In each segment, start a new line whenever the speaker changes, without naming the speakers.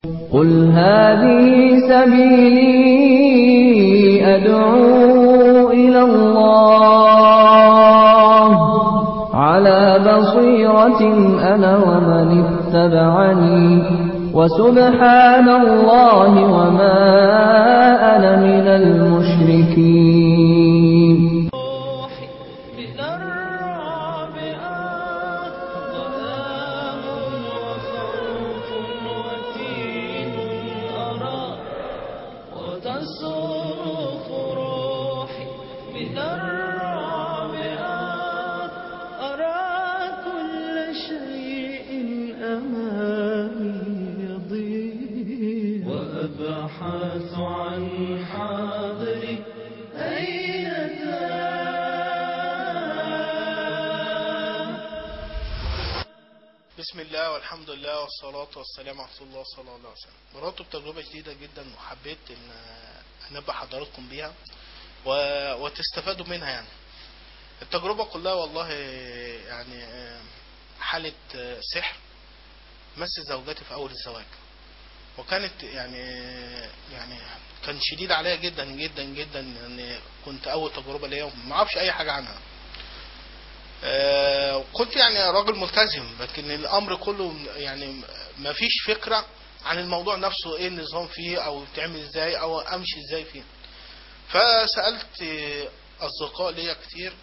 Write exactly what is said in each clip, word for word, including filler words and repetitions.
قل هذه سبيلي أدعو إلى الله على بصيرة أنا ومن اتبعني وسبحان الله وما أنا من المشركين.
وأبحث عن حاضري أين
بسم الله والحمد لله والصلاة والسلام على رسول الله صلى الله عليه وسلم. مررت بتجربة جديدة جدا وحبيت ان انبه حضراتكم بيها وتستفادوا منها. يعني التجربة كلها والله يعني حالة سحر مس زوجتي في اول الزواج، وكانت يعني يعني كان شديد عليا جدا جدا جدا. يعني كنت اول تجربة ليا وما اعرفش اي حاجة عنها. كنت يعني راجل ملتزم، لكن الامر كله يعني ما فيش فكرة عن الموضوع نفسه، ايه النظام فيه او بتعمل ازاي او امشي ازاي فيه. فسألت اصدقاء ليا كتير،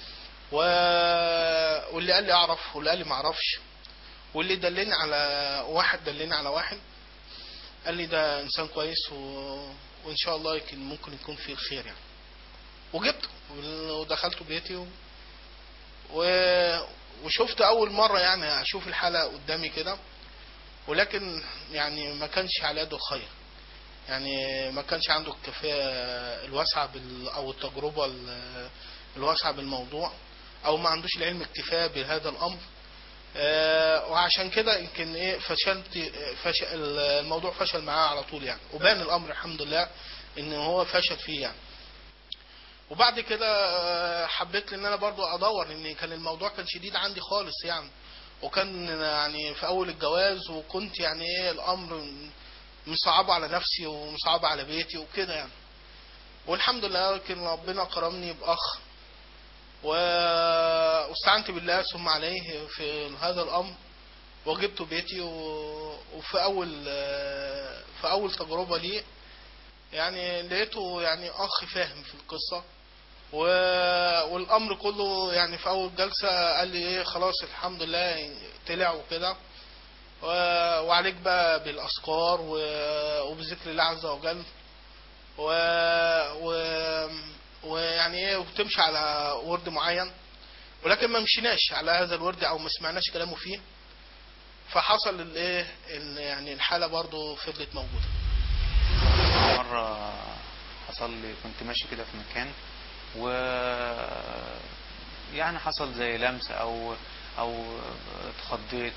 واللي قال لي اعرف واللي قال لي ما اعرفش، واللي دلني على واحد دلني على واحد قال لي ده انسان كويس و... وان شاء الله يمكن ممكن يكون فيه الخير يعني. وجبته ودخلت بيتي و... و... وشفت اول مرة يعني اشوف الحالة قدامي كده، ولكن يعني ما كانش على يده الخير. يعني ما كانش عنده الكفاءة الواسعة بال... او التجربة الواسعة بالموضوع، او ما عندوش العلم الكفاية بهذا الامر. آه وعشان كده يمكن ايه فشلت فشل الموضوع فشل معاه على طول يعني، وبان الامر الحمد لله ان هو فشل فيه يعني. وبعد كده حبيت ان انا برضو ادور، ان كان الموضوع كان شديد عندي خالص يعني، وكان يعني في اول الجواز، وكنت يعني ايه الامر مصعب على نفسي ومصعب على بيتي وكده يعني. والحمد لله لكن ربنا كرمني باخ، واستعنت بالله ثم عليه في هذا الامر، وجبته بيتي. وفي اول في اول تجربة لي يعني لقيته يعني اخ فاهم في القصة، والامر كله يعني في اول جلسة قال لي ايه خلاص الحمد لله طلع وكده، وعليك بقى بالاذكار وبذكر الله عز وجل، ويعني ايه وبتمشي على ورد معين. ولكن ما مشيناش على هذا الورد او ما سمعناش كلامه فيه، فحصل الايه يعني الحالة برضو فضلت موجودة.
مرة حصل لي كنت ماشي كده في مكان، و يعني حصل زي لمس او او اتخضيت،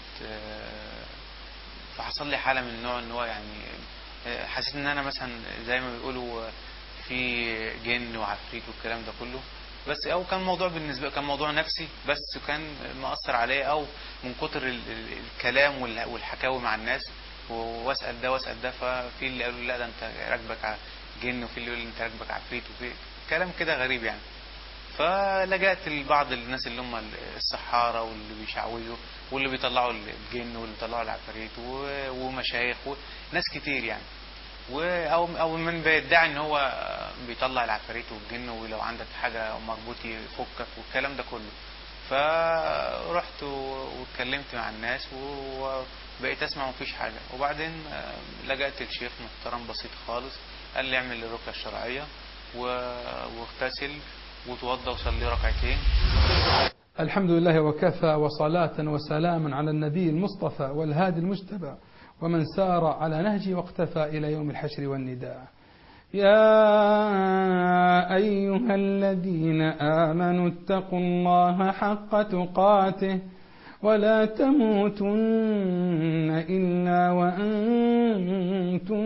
فحصل لي حالة من نوع ان هو يعني حسيت ان انا مثلا زي ما بيقولوا في جن وعفريت والكلام ده كله. بس او كان موضوع بالنسبه كان موضوع نفسي، بس كان مأثر عليه او من كتر الكلام والحكاوي مع الناس، واسال ده واسال ده، ففي اللي قالوا لا ده انت راكبك جن، وفي اللي يقول انت راكبك عفريت، وفي كلام كده غريب يعني. فلجأت لبعض الناس اللي هم السحارة واللي بيشعوذوا واللي بيطلعوا الجن واللي بيطلعوا العفاريت ومشايخ وناس كتير يعني، او او من بيدعي ان هو بيطلع العفاريت والجن، ولو عندك حاجه مربوط يفكك والكلام ده كله. فرحت واتكلمت مع الناس وبقيت اسمع مفيش حاجه. وبعدين لجأت لشيخ محترم بسيط خالص، قال لي اعمل الرقيه الشرعيه واغتسل وتوضى وصلي ركعتين.
الحمد لله وكفى، وصلاة وسلاما على النبي المصطفى والهادي المجتبى، ومن سار على نهجه واقتفى إلى يوم الحشر والنداء. يا أيها الذين آمنوا اتقوا الله حق تقاته ولا تموتن إلا وأنتم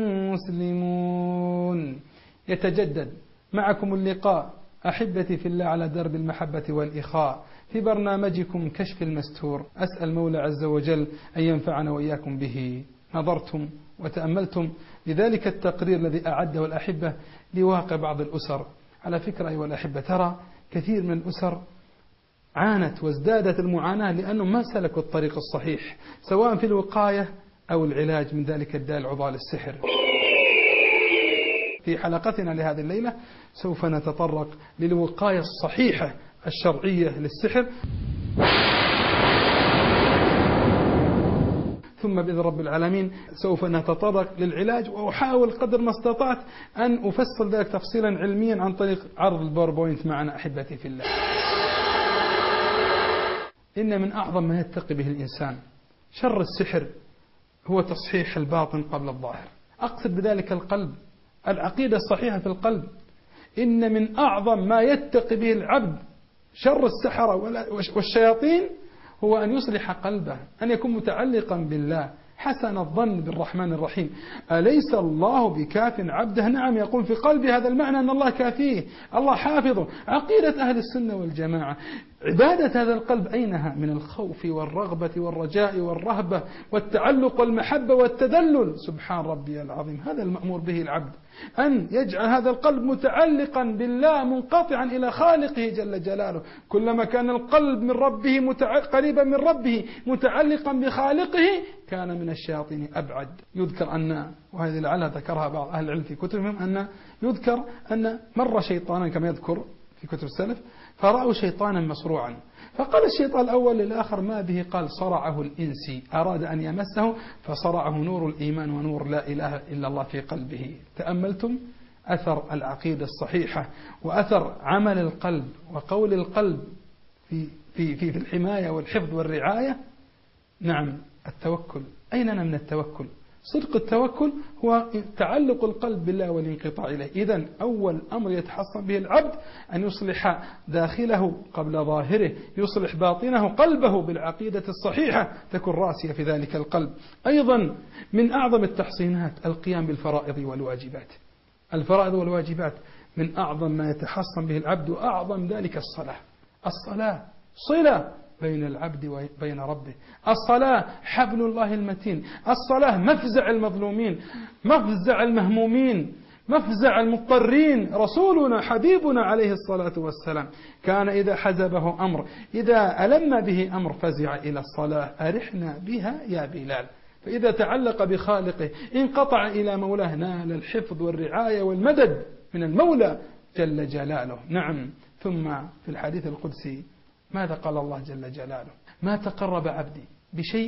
مسلمون. يتجدد معكم اللقاء أحبتي في الله على درب المحبة والإخاء في برنامجكم كشف المستور. أسأل مولى عز وجل أن ينفعنا وإياكم به نظرتم وتأملتم لذلك التقرير الذي أعده الأحبة لواقع بعض الأسر. على فكرة أيها الأحبة، ترى كثير من الأسر عانت وازدادت المعاناة لأنهم ما سلكوا الطريق الصحيح سواء في الوقاية أو العلاج من ذلك الداء العضال السحر. في حلقتنا لهذه الليلة سوف نتطرق للوقاية الصحيحة الشرعية للسحر، ثم بإذن رب العالمين سوف نتطرق للعلاج، وأحاول قدر ما استطعت أن أفصل ذلك تفصيلا علميا عن طريق عرض الباوربوينت معنا أحبتي في الله. إن من أعظم ما يتقي به الإنسان شر السحر هو تصحيح الباطن قبل الظاهر. أقصد بذلك القلب، العقيدة الصحيحة في القلب. إن من أعظم ما يتقي به العبد شر السحرة والشياطين هو أن يصلح قلبه، أن يكون متعلقا بالله حسن الظن بالرحمن الرحيم. أليس الله بكاف عبده؟ نعم، يقول في قلبي هذا المعنى أن الله كافيه، الله حافظه. عقيدة أهل السنة والجماعة عبادة هذا القلب أينها؟ من الخوف والرغبة والرجاء والرهبة والتعلق والمحبة والتذلل. سبحان ربي العظيم، هذا المأمور به العبد، أن يجعل هذا القلب متعلقا بالله منقطعا إلى خالقه جل جلاله. كلما كان القلب من ربه متع... قريبا من ربه متعلقا بخالقه كان من الشياطين أبعد. يذكر أن، وهذه لعلها ذكرها بعض أهل العلم في كتبهم، أن يذكر أن مر شيطانا كما يذكر في كتب السلف فرأوا شيطانا مصروعا، فقال الشيطان الأول للآخر ما به؟ قال صرعه الإنسي، أراد أن يمسه فصرعه نور الإيمان ونور لا إله إلا الله في قلبه. تأملتم أثر العقيدة الصحيحة وأثر عمل القلب وقول القلب في, في, في, في الحماية والحفظ والرعاية. نعم، التوكل. أين من التوكل؟ صدق التوكل هو تعلق القلب بالله والانقطاع إليه. إذن أول أمر يتحصن به العبد أن يصلح داخله قبل ظاهره، يصلح باطنه قلبه بالعقيدة الصحيحة تكون راسية في ذلك القلب. أيضا من أعظم التحصينات القيام بالفرائض والواجبات. الفرائض والواجبات من أعظم ما يتحصن به العبد، وأعظم ذلك الصلاة. الصلاة صلة بين العبد وبين ربه، الصلاة حبل الله المتين، الصلاة مفزع المظلومين، مفزع المهمومين، مفزع المضطرين. رسولنا حبيبنا عليه الصلاة والسلام كان إذا حزبه أمر، إذا ألم به أمر فزع إلى الصلاة، أرحنا بها يا بلال. فإذا تعلق بخالقه انقطع إلى مولاه، نال الحفظ والرعاية والمدد من المولى جل جلاله. نعم. ثم في الحديث القدسي ماذا قال الله جل جلاله؟ ما تقرب عبدي بشيء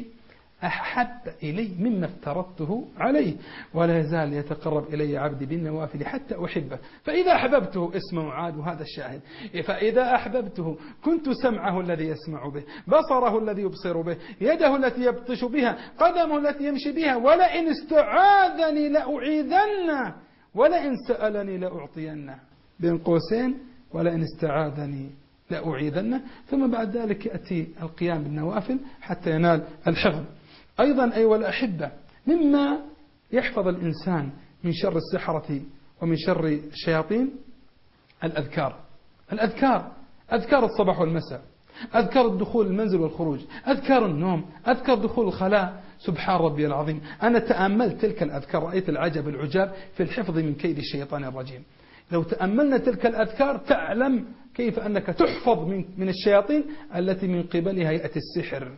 أحب إلي مما افترضته عليه، ولا يزال يتقرب إلي عبدي بالنوافل حتى أحبه. فإذا أحببته اسمه عاد، وهذا الشاهد. فإذا أحببته كنت سمعه الذي يسمع به، بصره الذي يبصر به، يده التي يبطش بها، قدمه التي يمشي بها، ولئن استعاذني لأعيذنه، ولئن سألني لأعطينه. بين قوسين ولئن استعاذني لأعيذنه. ثم بعد ذلك يأتي القيام بالنوافل حتى ينال الحفظ. أيضا أيها الأحبة، مما يحفظ الإنسان من شر السحرة ومن شر الشياطين الأذكار. الأذكار، أذكار الصباح والمساء، أذكار الدخول المنزل والخروج، أذكار النوم، أذكار دخول الخلاء. سبحان ربي العظيم، أنا تأملت تلك الأذكار رأيت العجب العجاب في الحفظ من كيد الشيطان الرجيم. لو تأملنا تلك الأذكار تعلم كيف أنك تحفظ من من الشياطين التي من قبلها يأتي السحر.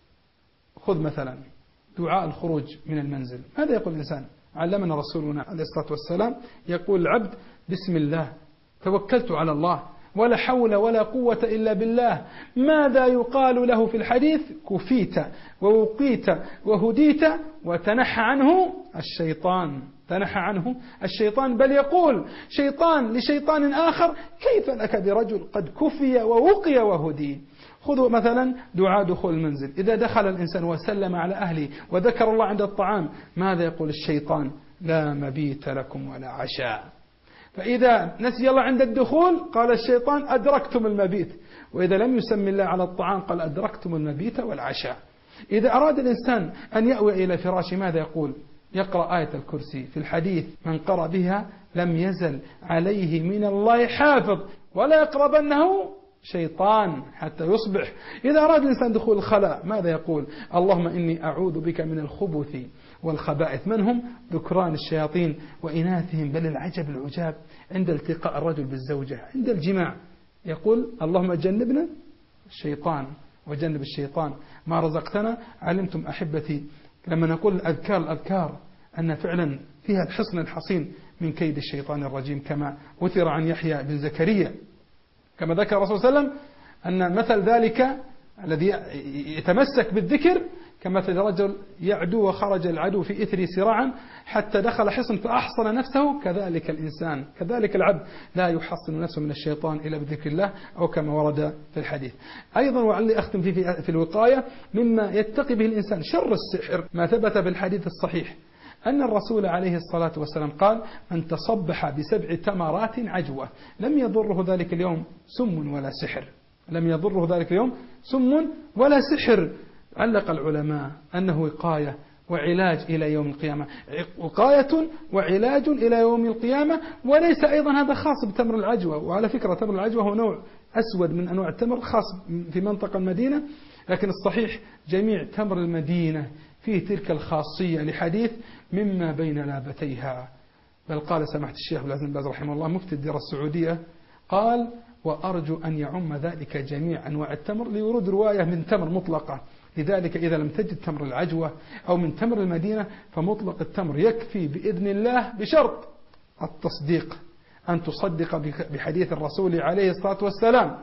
خذ مثلا دعاء الخروج من المنزل، ماذا يقول الإنسان؟ علمنا رسولنا عليه الصلاة والسلام، يقول العبد بسم الله توكلت على الله ولا حول ولا قوة إلا بالله. ماذا يقال له في الحديث؟ كفيت ووقيت وهديت وتنحى عنه الشيطان. تنحى عنه الشيطان. بل يقول شيطان لشيطان آخر كيف لك برجل قد كفي ووقي وهدي. خذوا مثلا دعاء دخول المنزل، إذا دخل الإنسان وسلم على أهله وذكر الله عند الطعام، ماذا يقول الشيطان؟ لا مبيت لكم ولا عشاء. فإذا نسي الله عند الدخول قال الشيطان أدركتم المبيت، وإذا لم يسمي الله على الطعام قال أدركتم المبيت والعشاء. إذا أراد الإنسان أن يأوي إلى فراشه ماذا يقول؟ يقرأ آية الكرسي. في الحديث من قرأ بها لم يزل عليه من الله حافظ ولا يقربنه شيطان حتى يصبح. إذا أراد الإنسان دخول الخلاء ماذا يقول؟ اللهم إني أعوذ بك من الخبث والخبائث. من هم؟ ذكران الشياطين وإناثهم. بل العجب العجاب عند التقاء الرجل بالزوجة عند الجماع يقول اللهم جنبنا الشيطان وجنب الشيطان ما رزقتنا. علمتم أحبتي لما نقول الأذكار الأذكار أن فعلا فيها الحصن الحصين من كيد الشيطان الرجيم، كما أثر عن يحيى بن زكريا كما ذكر الرسول صلى الله عليه وسلم أن مثل ذلك الذي يتمسك بالذكر كمثل رجل يعدو وخرج العدو في إثر سراعا حتى دخل حصن فأحصن نفسه. كذلك الإنسان كذلك العبد لا يحصن نفسه من الشيطان إلا بذكر الله أو كما ورد في الحديث. أيضا وعلي أختم في, في, في الوقاية مما يتقي به الإنسان شر السحر ما ثبت بالحديث الصحيح أن الرسول عليه الصلاة والسلام قال من تصبح بسبع تمرات عجوة لم يضره ذلك اليوم سم ولا سحر. لم يضره ذلك اليوم سم ولا سحر. علق العلماء أنه وقاية وعلاج إلى يوم القيامة، وقاية وعلاج إلى يوم القيامة. وليس أيضا هذا خاص بتمر العجوة. وعلى فكرة تمر العجوة هو نوع أسود من أنواع التمر خاص في منطقة المدينة، لكن الصحيح جميع تمر المدينة فيه تلك الخاصية لحديث مما بين لابتيها. بل قال سماحة الشيخ عبد العزيز بن باز رحمه الله مفتي الديرة السعودية قال وأرجو أن يعم ذلك جميع أنواع التمر لورود رواية من تمر مطلقة. لذلك إذا لم تجد تمر العجوة أو من تمر المدينة فمطلق التمر يكفي بإذن الله بشرط التصديق، أن تصدق بحديث الرسول عليه الصلاة والسلام.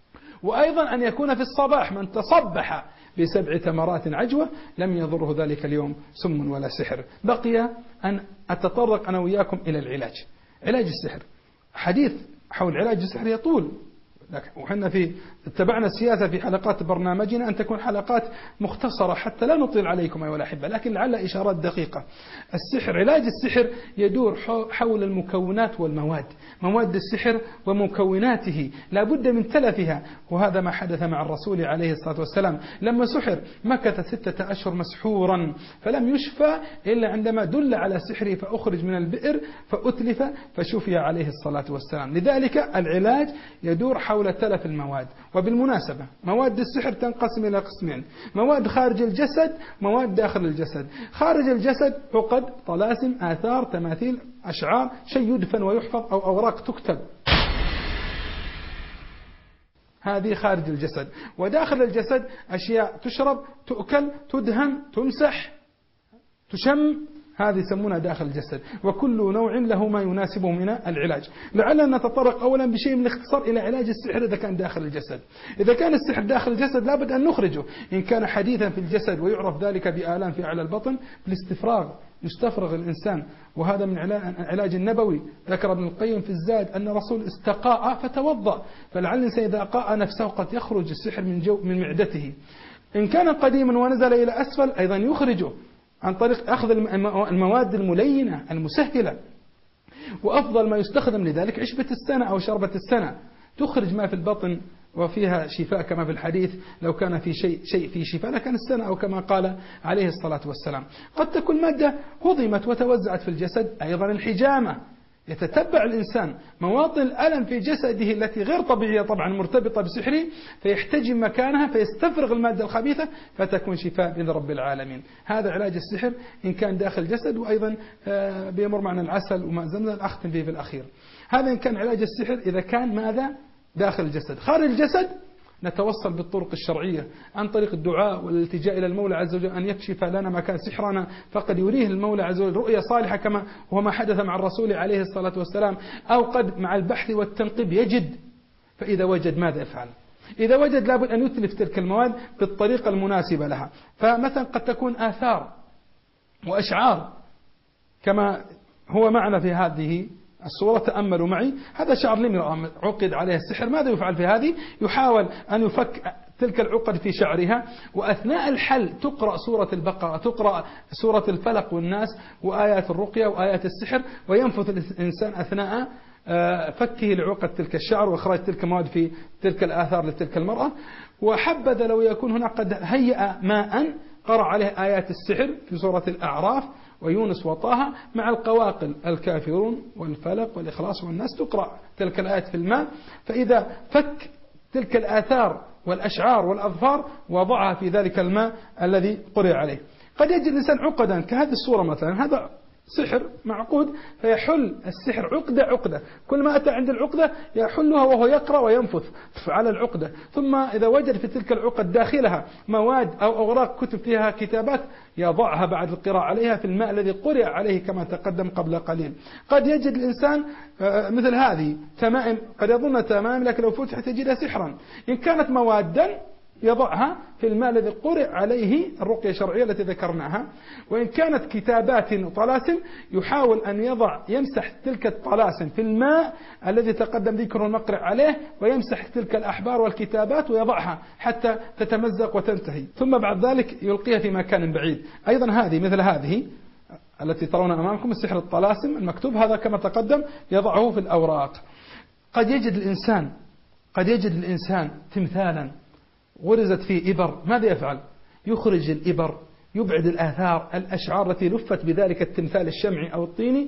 وأيضا أن يكون في الصباح من تصبح بسبع تمرات عجوة لم يضره ذلك اليوم سم ولا سحر. بقي أن أتطرق أنا وياكم إلى العلاج. علاج السحر حديث حول علاج السحر يطول، وحنا في اتبعنا السياسة في حلقات برنامجنا أن تكون حلقات مختصرة حتى لا نطيل عليكم أيها الأحبة، لكن لعل إشارات دقيقة. السحر علاج السحر يدور حول المكونات والمواد. مواد السحر ومكوناته لا بد من تلفها، وهذا ما حدث مع الرسول عليه الصلاة والسلام لما سحر مكث ستة أشهر مسحورا فلم يشفى إلا عندما دل على سحره فأخرج من البئر فأتلف فشفي عليه الصلاة والسلام. لذلك العلاج يدور حول تلف المواد. وبالمناسبة مواد السحر تنقسم إلى قسمين: مواد خارج الجسد، مواد داخل الجسد. خارج الجسد عقد، طلاسم، آثار، تماثيل، أشعار، شيء يدفن ويحفظ أو أوراق تكتب، هذه خارج الجسد. وداخل الجسد أشياء تشرب، تؤكل، تدهن، تمسح، تشم، هذه يسمونها داخل الجسد. وكل نوع له ما يناسبه من العلاج. لعلنا نتطرق أولا بشيء من الاختصار إلى علاج السحر إذا كان داخل الجسد. إذا كان السحر داخل الجسد لابد أن نخرجه. إن كان حديثا في الجسد ويعرف ذلك بآلام في أعلى البطن بالاستفراغ، يستفرغ الإنسان، وهذا من العلاج النبوي. ذكر ابن القيم في الزاد أن الرسول استقاء فتوضأ، فلعل الإنسان إذا قاء نفسه قد يخرج السحر من جو من معدته. إن كان قديما ونزل إلى أسفل أيضا يخرجه عن طريق أخذ المواد الملينة المسهلة. وأفضل ما يستخدم لذلك عشبة السنة أو شربة السنة، تخرج ما في البطن وفيها شفاء كما في الحديث. لو كان في شيء شيء في شفاء لكان السنة، أو كما قال عليه الصلاة والسلام. قد تكون مادة هضمت وتوزعت في الجسد. أيضا الحجامة، يتتبع الإنسان مواطن الألم في جسده التي غير طبيعية طبعا مرتبطة بسحره، فيحتجم مكانها فيستفرغ المادة الخبيثة فتكون شفاء بإذن رب العالمين. هذا علاج السحر إن كان داخل الجسد. وأيضا بيمر معنا العسل وماء زمزم أختم فيه في الأخير. هذا إن كان علاج السحر إذا كان ماذا داخل الجسد. خارج الجسد نتوصل بالطرق الشرعية عن طريق الدعاء والالتجاء إلى المولى عز وجل أن يكشف لنا ما كان سحرنا، فقد يريه المولى عز وجل رؤية صالحة كما هو ما حدث مع الرسول عليه الصلاة والسلام. أو قد مع البحث والتنقيب يجد، فإذا وجد ماذا يفعل؟ إذا وجد لابد أن يتلف تلك المواد بالطريقة المناسبة لها. فمثلا قد تكون آثار وأشعار كما هو معنا في هذه الصورة. تأملوا معي، هذا شعر لامرأة عقد عليها السحر. ماذا يفعل في هذه؟ يحاول أن يفك تلك العقد في شعرها، وأثناء الحل تقرأ سورة البقرة، تقرأ سورة الفلق والناس وآيات الرقية وآيات السحر، وينفث الإنسان أثناء فكه لعقد تلك الشعر وإخراج تلك المواد في تلك الآثار لتلك المرأة. وحبذا لو يكون هنا قد هيأ ماء قرأ عليه آيات السحر في سورة الأعراف ويونس وطه مع القواقل الكافرون والفلق والإخلاص والناس، تقرأ تلك الآيات في الماء، فإذا فك تلك الآثار والأشعار والأظفار وضعها في ذلك الماء الذي قرأ عليه. قد يجد الإنسان عقدا كهذه الصورة مثلا، هذا سحر معقود، فيحل السحر عقدة عقدة، كل ما أتى عند العقدة يحلها وهو يقرأ وينفث على العقدة، ثم إذا وجد في تلك العقد داخلها مواد أو أوراق كتب فيها كتابات يضعها بعد القراءة عليها في الماء الذي قرأ عليه كما تقدم قبل قليل. قد يجد الإنسان مثل هذه تمائم، قد يظن تمائم لكن لو فتحت يجدها سحرا. إن كانت مواداً يضعها في الماء الذي قرئ عليه الرقية الشرعية التي ذكرناها، وإن كانت كتابات وطلاسم يحاول أن يضع يمسح تلك الطلاسم في الماء الذي تقدم ذكر المقرئ عليه، ويمسح تلك الأحبار والكتابات ويضعها حتى تتمزق وتنتهي، ثم بعد ذلك يلقيها في مكان بعيد. أيضا هذه مثل هذه التي ترون أمامكم السحر الطلاسم المكتوب، هذا كما تقدم يضعه في الأوراق. قد يجد الإنسان قد يجد الإنسان تمثالا غرزت فيه إبر، ماذا يفعل؟ يخرج الإبر، يبعد الآثار الأشعار التي لفت بذلك التمثال الشمعي أو الطيني،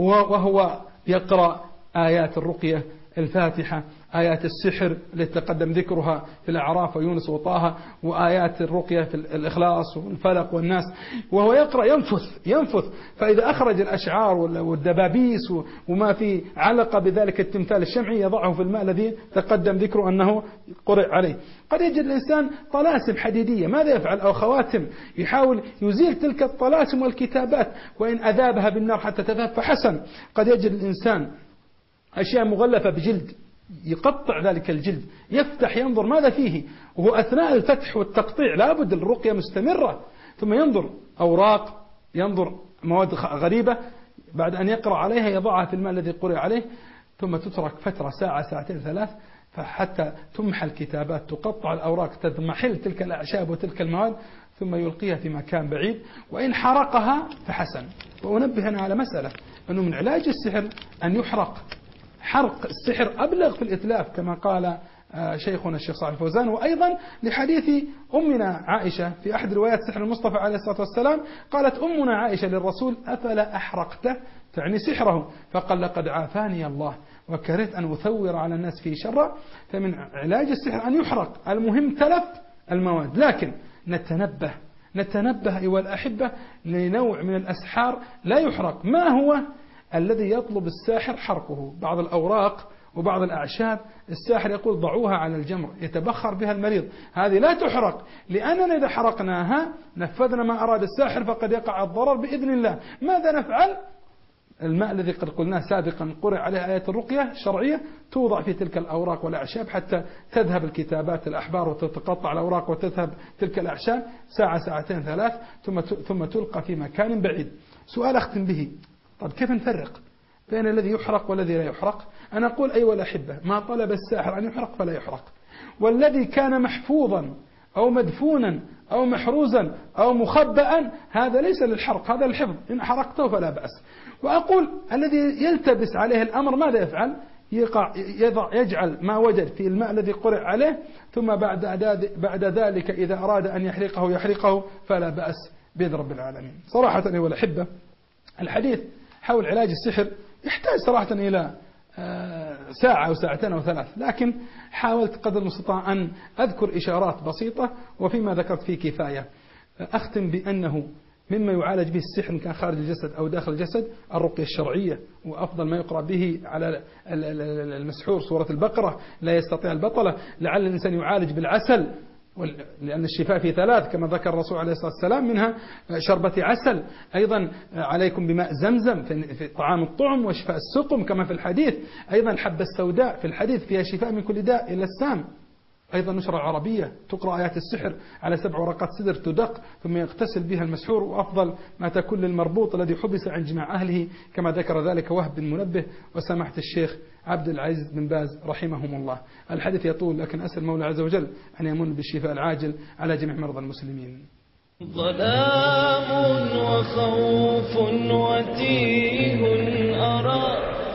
وهو يقرأ آيات الرقية الفاتحة، آيات السحر التي تقدم ذكرها في الأعراف ويونس وطه، وآيات الرقية في الإخلاص والفلق والناس، وهو يقرأ ينفث ينفث فإذا أخرج الأشعار والدبابيس وما في علقة بذلك التمثال الشمعي يضعه في الماء الذي تقدم ذكره أنه قرئ عليه. قد يجد الإنسان طلاسم حديدية، ماذا يفعل؟ أو خواتم، يحاول يزيل تلك الطلاسم والكتابات، وإن أذابها بالنار حتى تذهب فحسن. قد يجد الإنسان أشياء مغلفة بجلد، يقطع ذلك الجلد، يفتح ينظر ماذا فيه، وهو أثناء الفتح والتقطيع لابد الرقية مستمرة، ثم ينظر أوراق، ينظر مواد غريبة، بعد أن يقرأ عليها يضعها في الماء الذي قرأ عليه، ثم تترك فترة ساعة ساعتين ثلاث فحتى تمحى الكتابات، تقطع الأوراق، تضمحل تلك الأعشاب وتلك المواد، ثم يلقيها في مكان بعيد، وإن حرقها فحسن. وأنبه أنا على مسألة أنه من علاج السحر أن يحرق. حرق السحر أبلغ في الإتلاف كما قال شيخنا الشيخ صالح الفوزان. وأيضا لحديث أمنا عائشة في أحد روايات سحر المصطفى عليه الصلاة والسلام، قالت أمنا عائشة للرسول: أفلا أحرقته، تعني سحره، فقال: لقد عافاني الله وكرهت أن أثور على الناس فيه شرا. فمن علاج السحر أن يحرق، المهم تلف المواد. لكن نتنبه نتنبه أيها الأحبة لنوع من الأسحار لا يحرق. ما هو الذي يطلب الساحر حرقه؟ بعض الأوراق وبعض الأعشاب الساحر يقول ضعوها على الجمر يتبخر بها المريض، هذه لا تحرق، لأننا إذا حرقناها نفذنا ما أراد الساحر فقد يقع الضرر بإذن الله. ماذا نفعل؟ الماء الذي قد قلناه سابقا قرئ عليه آيات الرقية الشرعية توضع في تلك الأوراق والأعشاب حتى تذهب الكتابات الأحبار وتتقطع الأوراق وتذهب تلك الأعشاب ساعة ساعتين ثلاث، ثم ثم تلقى في مكان بعيد. سؤال أختم به: طب كيف نفرق بين الذي يحرق والذي لا يحرق؟ أنا أقول أيها الأحبة، ما طلب الساحر أن يحرق فلا يحرق، والذي كان محفوظا أو مدفونا أو محروزا أو مخبأ هذا ليس للحرق، هذا للحفظ، إن حرقته فلا بأس. وأقول الذي يلتبس عليه الأمر ماذا يفعل؟ يقع يضع يجعل ما وجد في الماء الذي قرئ عليه، ثم بعد بعد ذلك إذا أراد أن يحرقه يحرقه فلا بأس بإذن رب العالمين. صراحة أيها الأحبة، الحديث حول علاج السحر يحتاج صراحة إلى ساعة أو ساعتين أو ثلاث، لكن حاولت قدر المستطاع أن أذكر إشارات بسيطة، وفيما ذكرت فيه كفاية. أختم بأنه مما يعالج به السحر إن كان خارج الجسد أو داخل الجسد الرقية الشرعية، وأفضل ما يقرأ به على المسحور سورة البقرة: لا يستطيع البطلة. لعل الإنسان يعالج بالعسل، لأن الشفاء في ثلاث كما ذكر الرسول عليه الصلاة والسلام، منها شربة عسل. أيضا عليكم بماء زمزم في طعام الطعم وشفاء السقم كما في الحديث. أيضا حبة السوداء في الحديث فيها شفاء من كل داء إلا السام. أيضا نشرة عربية تقرأ آيات السحر على سبع ورقات سدر تدق ثم يغتسل بها المسحور، وأفضل ما تكون للمربوط الذي حبس عن جماع أهله كما ذكر ذلك وهب بن منبه وسماحة الشيخ عبد العزيز بن باز رحمهم الله. الحديث يطول، لكن أسأل المولى عز وجل أن يمن بالشفاء العاجل على جميع مرضى المسلمين.
ظلام وخوف وتيه أرى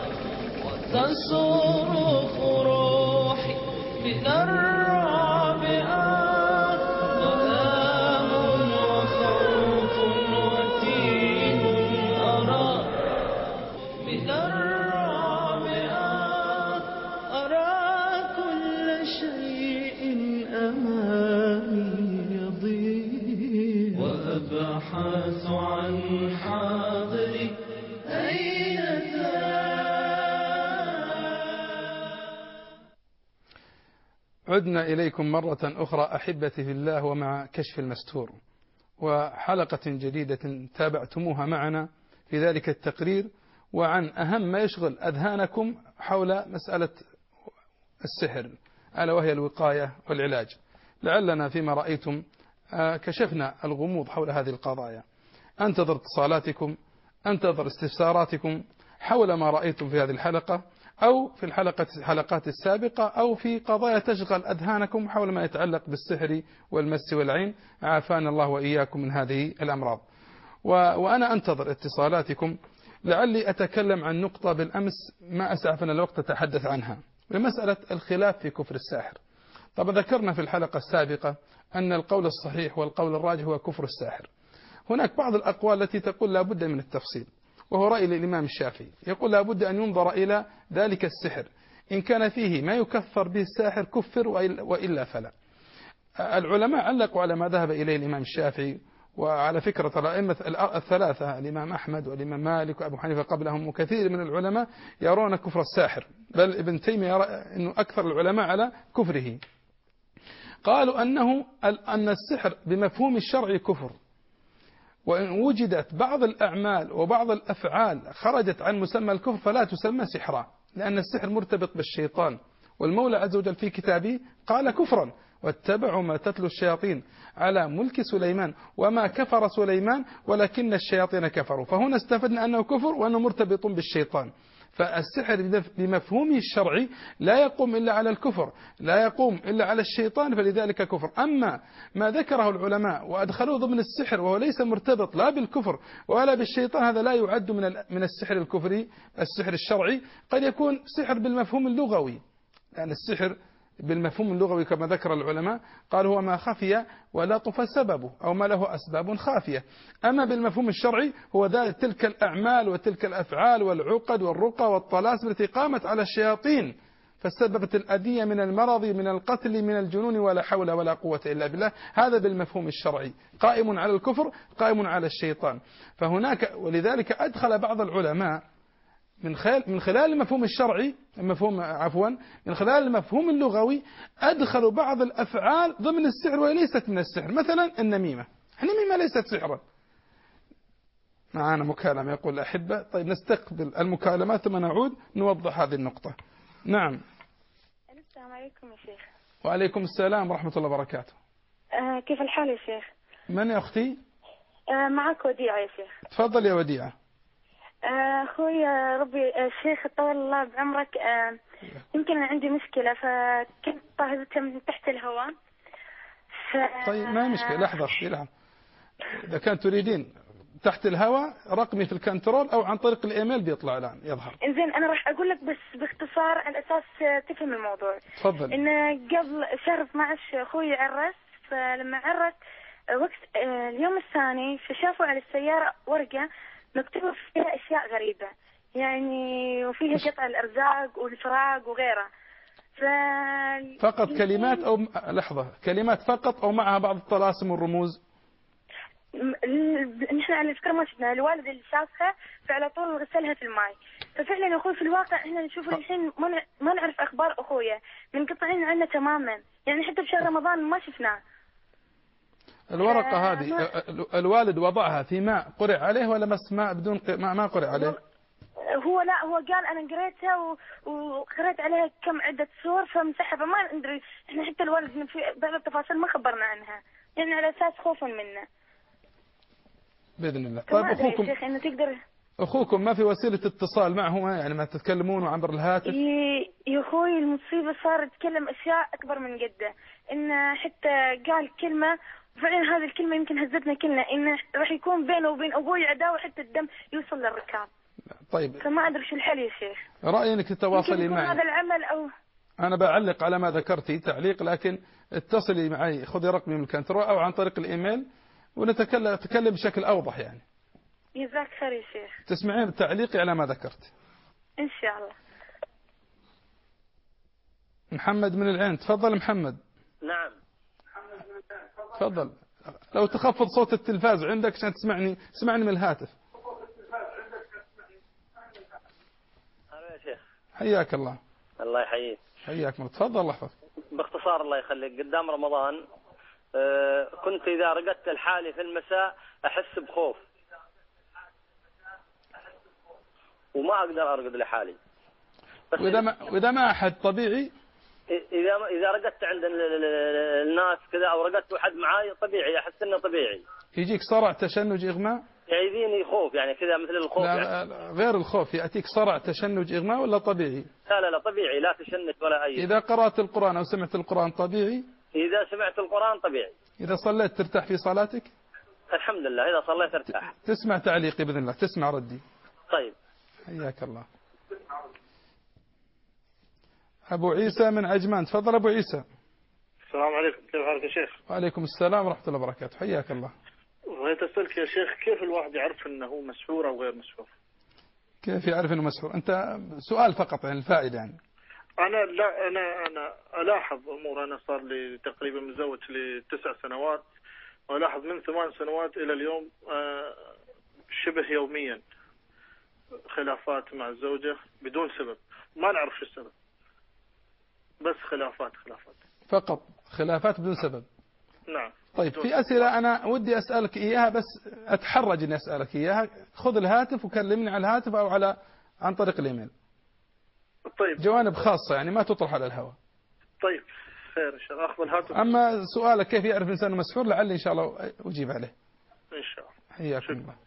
وتصرخ روحي من الرعب. ظلام وخوف وتيه أرى من الرعب. أرى كل شيء أمامي يضيء وأبحى
عدنا إليكم مرة أخرى أحبتي في الله ومع كشف المستور، وحلقة جديدة تابعتموها معنا في ذلك التقرير، وعن أهم ما يشغل أذهانكم حول مسألة السحر، ألا وهي الوقاية والعلاج. لعلنا فيما رأيتم كشفنا الغموض حول هذه القضايا. أنتظر اتصالاتكم، أنتظر استفساراتكم حول ما رأيتم في هذه الحلقة أو في الحلقة الحلقات السابقة، أو في قضايا تشغل أذهانكم حول ما يتعلق بالسحر والمس والعين، عافانا الله وإياكم من هذه الأمراض. وأنا أنتظر اتصالاتكم، لعلي أتكلم عن نقطة بالأمس ما أسعفنا الوقت أتحدث عنها، بمسألة الخلاف في كفر الساحر. طب ذكرنا في الحلقة السابقة أن القول الصحيح والقول الراجح هو كفر الساحر. هناك بعض الأقوال التي تقول لا بد من التفصيل، وهو رأي الإمام الشافعي، يقول لا بد أن ينظر إلى ذلك السحر، إن كان فيه ما يكفر به الساحر كفر وإلا فلا. العلماء علقوا على ما ذهب إليه الإمام الشافعي، وعلى فكرة الأئمة الثلاثة الإمام أحمد والإمام مالك وأبو حنيفة قبلهم وكثير من العلماء يرون كفر الساحر، بل ابن تيمية يرى أنه أكثر العلماء على كفره. قالوا أنه أن السحر بمفهوم الشرع كفر، وإن وجدت بعض الأعمال وبعض الأفعال خرجت عن مسمى الكفر فلا تسمى سحرا، لأن السحر مرتبط بالشيطان، والمولى عز وجل في كتابه قال كفرا واتبعوا ما تتلو الشياطين على ملك سليمان وما كفر سليمان ولكن الشياطين كفروا. فهنا استفدنا أنه كفر وأنه مرتبط بالشيطان. فالسحر بمفهومه الشرعي لا يقوم إلا على الكفر، لا يقوم إلا على الشيطان، فلذلك كفر. أما ما ذكره العلماء وأدخلوه ضمن السحر وهو ليس مرتبط لا بالكفر ولا بالشيطان، هذا لا يعد من من السحر الكفري. السحر الشرعي قد يكون سحر بالمفهوم اللغوي، لأن السحر بالمفهوم اللغوي كما ذكر العلماء قال هو ما خفي ولا طف سببه، أو ما له أسباب خافية. أما بالمفهوم الشرعي هو ذلك تلك الأعمال وتلك الأفعال والعقد والرقى والطلاسم التي قامت على الشياطين فسببت الأذية من المرض من القتل من الجنون ولا حول ولا قوة إلا بالله. هذا بالمفهوم الشرعي قائم على الكفر قائم على الشيطان. فهناك ولذلك أدخل بعض العلماء من خلال من خلال المفهوم الشرعي المفهوم عفوا من خلال المفهوم اللغوي أدخلوا بعض الأفعال ضمن السحر وهي ليست من السحر. مثلا النميمة، النميمة ليست سحرا. معنا مكالمة يقول الأحبة. طيب نستقبل المكالمات ثم نعود نوضح هذه النقطة. نعم.
السلام عليكم يا شيخ.
وعليكم السلام ورحمة الله وبركاته.
آه كيف الحال يا شيخ؟
من يا أختي؟
آه معك وديعة يا شيخ.
تفضل يا وديعة.
أخوي آه ربي الشيخ طول الله بعمرك. آه يمكن أنا عندي مشكلة فكنت طاهرتها من تحت الهواء. ف...
طيب ما مشكلة. لحظة لحظة. إذا كان تريدين تحت الهواء رقمي في الكنترول أو عن طريق الإيميل بيطلع الآن يظهر.
إنزين أنا راح أقول لك بس باختصار على أساس تفهم الموضوع.
تفضل.
إن قبل شهر اثنا عشر أخوي عرس، فلما عرس وقت اليوم الثاني فشافوا على السيارة ورقة مكتوب فيها أشياء غريبة، يعني وفيها قطع الأرزاق والفراق وغيرها. ف...
فقط كلمات أو لحظة كلمات فقط أو معها بعض الطلاسم والرموز؟
نحن على فكرة ما شفناها، الوالد اللي شافها فعلى طول غسلها في الماء. ففعلا يا أخوي في الواقع احنا نشوف الحين ما ما نعرف أخبار أخويا، منقطعين عنه تماما، يعني حتى بشهر رمضان ما شفناه.
الورقة هذه الوالد وضعها في ماء قرئ عليه ولا بس ماء بدون ما ما قرئ عليه؟
هو لا هو قال أنا قريتها وقريت عليها كم عدة صور فمسحها، فما ندري احنا حتى الوالد في بعض التفاصيل ما خبرنا عنها، يعني على أساس خوفا منا.
بإذن الله. طيب أخوكم
شيخ إنه تقدر
أخوكم ما في وسيلة اتصال معه يعني ما تتكلمون عبر الهاتف؟
يا أخوي المصيبة صار يتكلم أشياء أكبر من جده، إنه حتى قال كلمة فعلا هذه الكلمة يمكن هزتنا كلنا، إنه راح يكون بينه وبين أبوي عداوة حتى الدم يوصل للركاب.
طيب
فما أدري شو الحل يا شيخ.
رأيي إنك تتواصلي معي.
هذا العمل أو
أنا بعلق على ما ذكرتي تعليق، لكن اتصلي معي خذي رقمي من الكنترول أو عن طريق الإيميل ونتكلم نتكلم بشكل أوضح يعني.
جزاك خير يا شيخ.
تسمعين تعليقي على ما ذكرت
إن شاء الله.
محمد من العين. تفضل محمد.
نعم.
تفضل. لو تخفض صوت التلفاز عندك عشان تسمعني اسمعني من الهاتف.
أهلا يا شيخ.
حياك الله.
الله يحييك.
حياك الله. تفضل الله يحفظك.
باختصار الله يخليك، قدام رمضان آه، كنت إذا رقدت لحالي في المساء أحس بخوف وما أقدر أرقد لحالي. بس
وإذا ما, وإذا ما أحد طبيعي،
إذا إذا رقدت عند ال- ال- الناس كذا أو رقدت واحد معاي طبيعي، أحس إنه طبيعي.
يجيك صرع، تشنج، إغماء؟
يعيذيني خوف يعني كذا مثل الخوف
لا
يعني.
غير الخوف، يأتيك صرع، تشنج، إغماء، ولا طبيعي؟
لا لا لا طبيعي، لا تشنج ولا أي.
إذا قرأت القرآن أو سمعت القرآن طبيعي؟
إذا سمعت القرآن طبيعي.
إذا صليت ترتاح في صلاتك؟
الحمد لله، إذا صليت ارتاح.
تسمع تعليقي بإذن الله، تسمع ردي.
طيب
حياك الله. أبو عيسى من عجمان، تفضل أبو عيسى.
السلام عليكم، كيف حالك يا شيخ؟
وعليكم السلام ورحمة الله وبركاته، حياك الله.
بغيت أسألك يا شيخ، كيف الواحد يعرف أنه مسحور أو غير مسحور؟
كيف يعرف أنه مسحور؟ أنت سؤال فقط يعني الفائدة يعني.
أنا لا أنا أنا ألاحظ أمور. أنا صار لي تقريبا متزوج لتسع سنوات، وألاحظ من ثمان سنوات إلى اليوم آه، شبه يوميا خلافات مع الزوجة بدون سبب، ما نعرف شو السبب، بس خلافات خلافات
فقط خلافات بدون سبب.
نعم.
طيب في أسئلة أنا ودي أسألك إياها، بس أتحرج إني أسألك إياها. خذ الهاتف وكلمني على الهاتف أو على عن طريق الإيميل.
طيب
جوانب خاصة يعني ما تطرح على الهواء.
طيب خير إن شاء الله، أخذ الهاتف.
أما سؤالك كيف يعرف الإنسان مسحور، لعلي إن شاء الله أجيب عليه
إن شاء الله.
حياكم الله.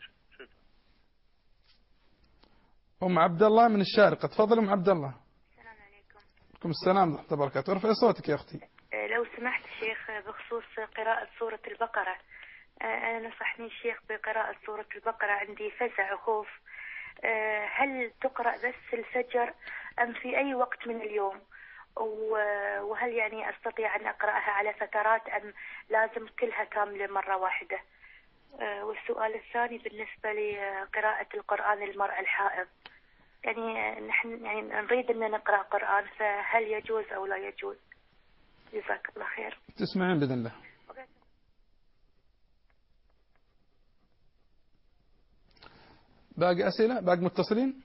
أم عبد الله من الشارقة، تفضل أم عبد الله.
السلام عليكم.
عليكم السلام ورحمة الله وبركاته. ارفعي صوتك يا أختي.
لو سمحت شيخ بخصوص قراءة سورة البقرة، أنا نصحني الشيخ بقراءة سورة البقرة، عندي فزع وخوف. هل تقرأ بس الفجر أم في أي وقت من اليوم؟ وهل يعني أستطيع أن أقرأها على فترات أم لازم كلها كاملة مرة واحدة؟ والسؤال الثاني بالنسبة لقراءة القرآن للمرأة الحائض، يعني نحن يعني نريد أن نقرأ قرآن، فهل يجوز أو لا يجوز؟ جزاك الله خير.
تسمعين بإذن الله. باقي أسئلة؟ باقي متصلين؟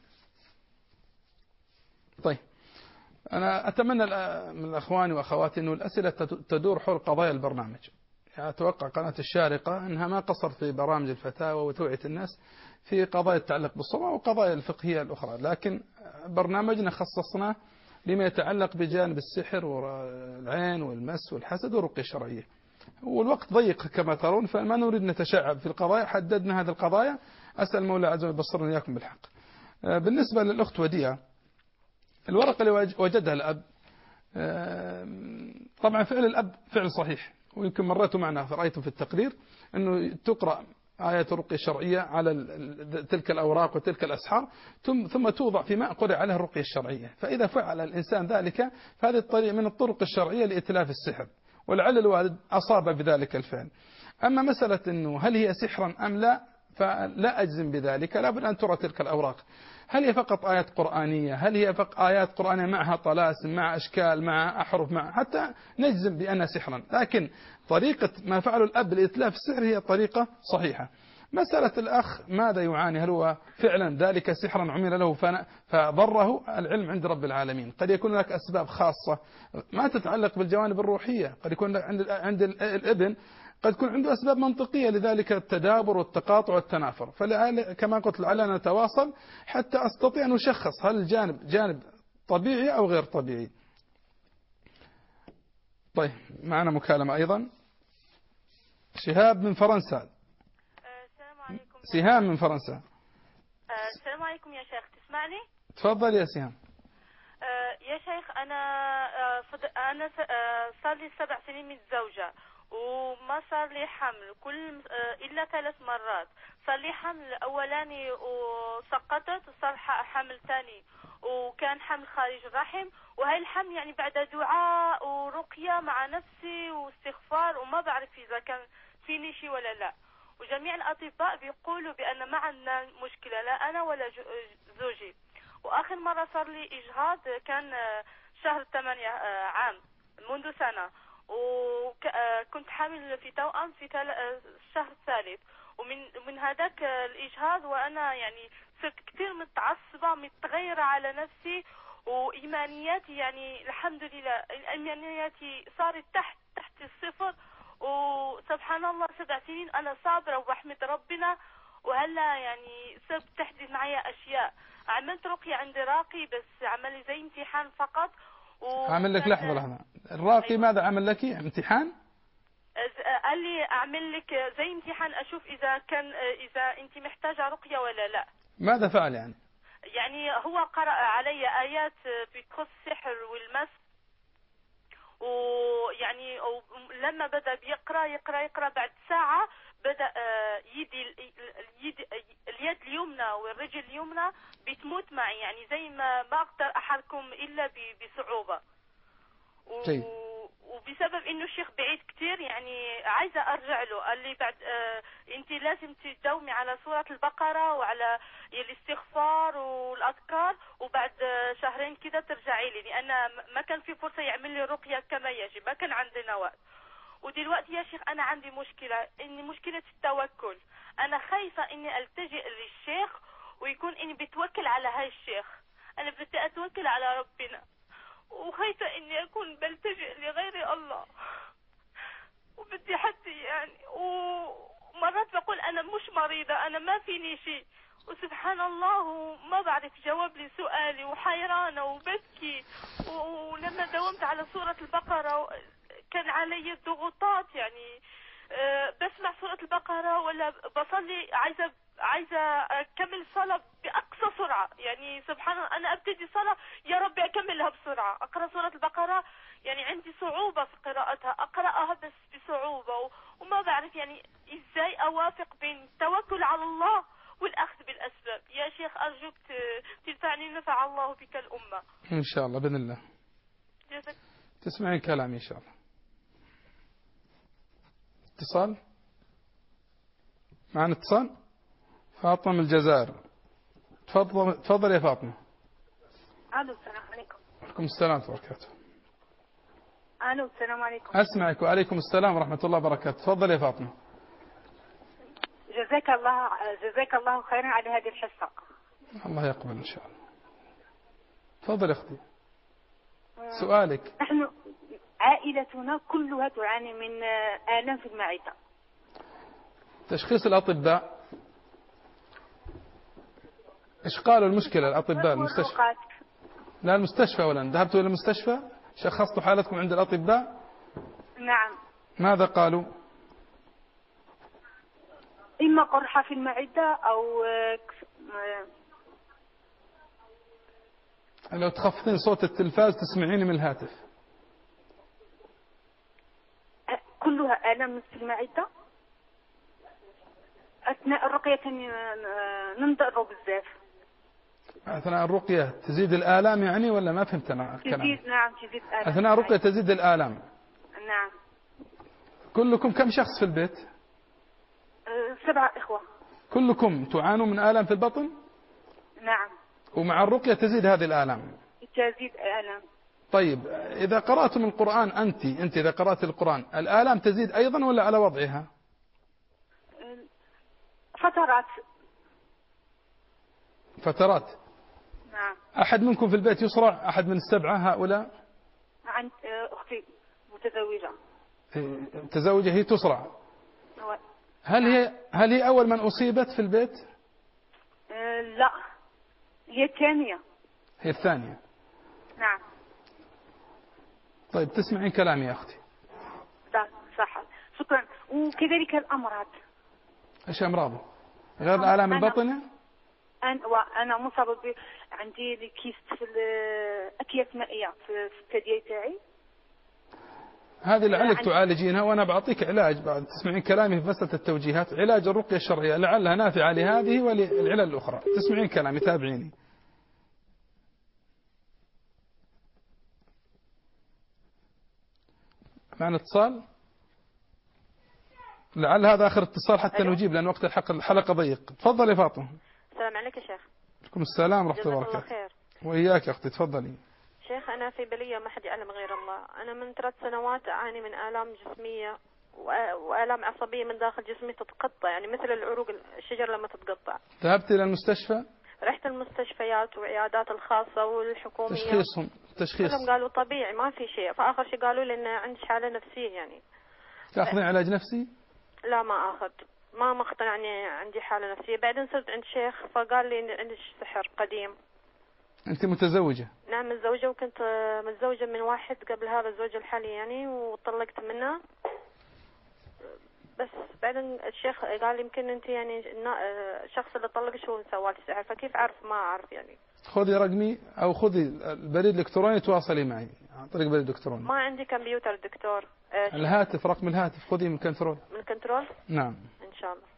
طيب أنا أتمنى من أخواني وأخواتي أنه الأسئلة تدور حول قضايا البرنامج. يعني أتوقع قناة الشارقة أنها ما قصرت في برامج الفتاوى وتوعية الناس في قضايا تتعلق بالصلاة وقضايا الفقهية الأخرى، لكن برنامجنا خصصناه لما يتعلق بجانب السحر والعين والمس والحسد والرقية الشرعية، والوقت ضيق كما ترون، فما نريد نتشعب في القضايا، حددنا هذه القضايا. أسأل المولى عز وجل يبصرنا إياكم بالحق. بالنسبة للأخت وديعة، الورقة اللي وجدها الأب، طبعا فعل الأب فعل صحيح، ويمكن مرته معنا رأيتم في التقرير أنه تقرأ آية الرقية الشرعية على تلك الأوراق وتلك الأسحار، ثم توضع في ماء قرئ عليها الرقية الشرعية. فإذا فعل الإنسان ذلك فهذه الطريقة من الطرق الشرعية لإتلاف السحر، ولعل الوالد أصاب بذلك الفعل. أما مسألة أنه هل هي سحرا أم لا، فلا أجزم بذلك، لابد أن ترى تلك الأوراق هل هي فقط آيات قرآنية، هل هي فقط آيات قرآنية معها طلاسم، مع أشكال، مع أحرف، مع حتى نجزم بأنها سحرا. لكن طريقة ما فعله الأب لإتلاف السحر هي طريقة صحيحة. مسألة الأخ ماذا يعاني، هل هو فعلا ذلك سحرا عمل له فضره؟ العلم عند رب العالمين. قد يكون لك أسباب خاصة ما تتعلق بالجوانب الروحية، قد يكون عند عند الابن قد يكون عنده أسباب منطقية لذلك التدابر والتقاطع والتنافر. فلعل كما قلت لعلنا نتواصل حتى أستطيع أن أشخص هل الجانب جانب طبيعي أو غير طبيعي. طيب معنا مكالمة أيضا. شهاب من فرنسا.
السلام عليكم.
سهام من فرنسا.
السلام عليكم يا شيخ، تسمعني؟
تفضل يا سهام.
يا شيخ أنا أنا صار لي سبع سنين متزوجة وما صار لي حمل كل إلا ثلاث مرات. صار لي حمل أولاني وسقطت، وصار حمل ثاني وكان حمل خارج الرحم، وهي الحمل يعني بعد دعاء ورقية مع نفسي واستغفار، وما بعرف إذا كان فيني شيء ولا لا. وجميع الأطباء بيقولوا بأن ما عندنا مشكلة، لا أنا ولا زوجي. وآخر مرة صار لي إجهاض كان شهر ثمانية عام منذ سنة، وكنت حامل في توأم في الشهر الثالث. ومن من هذاك الإجهاض وأنا يعني صرت كثير متعصبة متغيرة على نفسي، وإيمانياتي يعني الحمد لله إيمانياتي صارت تحت تحت الصفر. وسبحان الله سبع سنين أنا صابرة وبحمد ربنا. وهلا يعني صرت تحدث معي أشياء. عملت رقية عند راقي بس عمل لي زي امتحان فقط.
عمل لك لحظة لحظة، الراقي أيوة. ماذا عمل لك؟ امتحان؟
قال لي أعمل لك زي امتحان أشوف إذا كان إذا أنت محتاجة رقية ولا لا.
ماذا فعل يعني؟
يعني هو قرأ علي آيات بتخص السحر والمس. ويعني لما بدأ بيقرأ يقرأ يقرأ بعد ساعة بدأ يدي اليد اليد اليمنى والرجل اليمنى بتموت معي، يعني زي ما ما أقدر أحركهم إلا بصعوبة.
طيب.
وبسبب انه الشيخ بعيد كتير يعني عايزة ارجع له. قال لي بعد آه انت لازم تداومي على سورة البقرة وعلى الاستغفار والاذكار وبعد آه شهرين كده ترجعي لي، لان ما كان في فرصة يعمل لي رقية كما يجب، ما كان عندنا وقت. ودلوقتي يا شيخ انا عندي مشكلة، اني مشكلة التوكل. انا خايفة اني التجئ للشيخ ويكون اني بتوكل على هاي الشيخ. انا بدي اتوكل على ربنا وخايفة اني اكون بلتجئ لغير الله. وبدي حد يعني ومرات بقول انا مش مريضة، انا ما فيني شيء، وسبحان الله ما بعرف جواب لسؤالي وحيرانة وببكي. ولما داومت على سورة البقرة كان علي ضغوطات، يعني بسمع سورة البقرة ولا بصلي عايزة عايزة أكمل صلاة بأقصى سرعة. يعني سبحان الله أنا أبتدي صلاة يا ربي أكملها بسرعة. أقرأ سورة البقرة يعني عندي صعوبة في قراءتها، أقرأها بس بصعوبة وما بعرف يعني إزاي أوافق بين التوكل على الله والأخذ بالأسباب. يا شيخ أرجوك تنفعني نفع الله بك الأمة
إن شاء الله بإذن الله.
جزاك.
تسمعين كلامي إن شاء الله. اتصال معنا، اتصال فاطمة من الجزائر. تفضل تفضل يا فاطمة.
الو السلام عليكم.
وعليكم السلام ورحمة الله وبركاته.
الو السلام عليكم.
أسمعك وعليكم السلام ورحمة الله وبركاته. تفضل يا فاطمة.
جزاك الله جزاك الله خيرا على هذه الحصة.
الله يقبل إن شاء الله. تفضل يا أختي سؤالك.
نحن عائلتنا كلها تعاني من آلام في المعدة.
تشخيص الأطباء إيش قالوا المشكلة؟ الأطباء المستشفى؟ لا المستشفى ولا ذهبتوا إلى المستشفى؟ شخصتوا حالتكم عند الأطباء؟
نعم.
ماذا قالوا؟
إما قرحة في المعدة أو
لو تخفضين صوت التلفاز تسمعيني من الهاتف.
كلها آلام في المعدة. أثناء الرقية ننضر بزاف.
أثناء الرقية تزيد الآلام يعني ولا ما فهمت أنا الكلام؟
تزيد نعم تزيد آلام.
أثناء الرقية تزيد الآلام.
نعم.
كلكم كم شخص في البيت؟
أه سبعة إخوة.
كلكم تعانوا من آلام في البطن؟
نعم.
ومع الرقية تزيد هذه الآلام؟
تزيد آلام.
طيب إذا قرأتم القرآن أنت أنت إذا قرأت القرآن الآلام تزيد أيضا ولا على وضعها؟
فترات.
فترات.
نعم.
أحد منكم في البيت يصرع؟ أحد من السبعة هؤلاء؟
عند أختي متزوجة.
متزوجة هي تصرع. هل هي هل هي أول من أصيبت في البيت؟
أه لا هي الثانية.
هي الثانية.
نعم.
طيب تسمعين كلامي يا أختي.
صح شكرا. وكذلك الأمراض.
إيش أمراض؟ غير الآلام البطنة؟
أنا وأنا مصابة ب عندي كيست في الأكياس مائية في الثدي تاعي.
هذه لعلك تعالجينها وأنا بعطيك علاج بعد تسمعين كلامي في مسألة التوجيهات. علاج الرقية الشرعية لعلها نافعة لهذه وللعلل الأخرى. تسمعين كلامي تابعيني. معنا اتصال؟ لعل هذا آخر اتصال حتى نجيب لأن وقت الحلقة ضيق. تفضل يا فاطمة.
السلام عليك يا شيخ.
عليكم السلام ورحمة الله وبركاته.
خير.
وإياك يا أختي تفضلي.
شيخ أنا في بلية ما حد يعلم غير الله. أنا من ثلاث سنوات أعاني من آلام جسمية وآلام عصبية من داخل جسمي تتقطع، يعني مثل العروق الشجر لما تتقطع.
ذهبت إلى المستشفى؟
رحت المستشفيات وعيادات الخاصة والحكومية.
تشخيصهم تشخيص
كلهم قالوا طبيعي ما في شيء، فآخر شيء قالوا لي إن عندي حالة نفسية يعني.
تأخذين علاج نفسي؟
لا ما أخذ، ما مقتنعني عندي حالة نفسية. بعدين صرت عند شيخ فقال لي إن عندي سحر قديم.
أنت متزوجة؟
نعم متزوجة، وكنت متزوجة من واحد قبل هذا الزوج الحالي يعني، وطلقت منه. بس بعدين الشيخ قال يمكن أنت يعني الشخص اللي طلقش هو سوى لي سحر، فكيف أعرف؟ ما أعرف يعني.
خذي رقمي أو خذي البريد الإلكتروني تواصلي معي عن طريق بريد إلكتروني.
ما عندي كمبيوتر دكتور.
الهاتف، رقم الهاتف خذي من كنترول.
من كنترول؟
نعم
إن شاء الله.